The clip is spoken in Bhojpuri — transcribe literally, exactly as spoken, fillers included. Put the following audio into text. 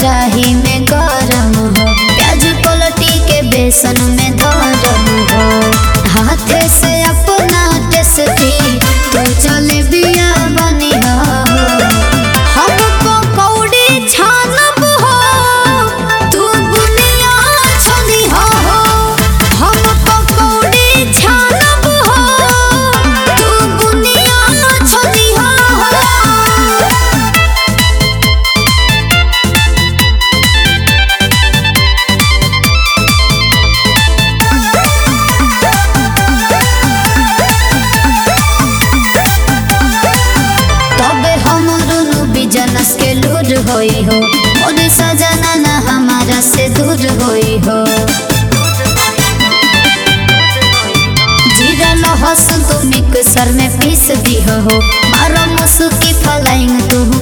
कढ़ाई में गरम हो, प्याज पलटी के बेसन में धरम हो। हाथे से अपना टेस्टी तू चले बिया बनी हो, हमको कौड़ी छानब हो, तू बुनिया छनी हो। हमको कौड़ी छानब हो, तू बुनिया छनी हो। बिजनेस के लूर होई हो, और सजना ना हमारा से दूर होई हो। जीरा लहसुन तू मिक्सर में पीस दी हो, मारो मुसुकी फ्लाइंग तू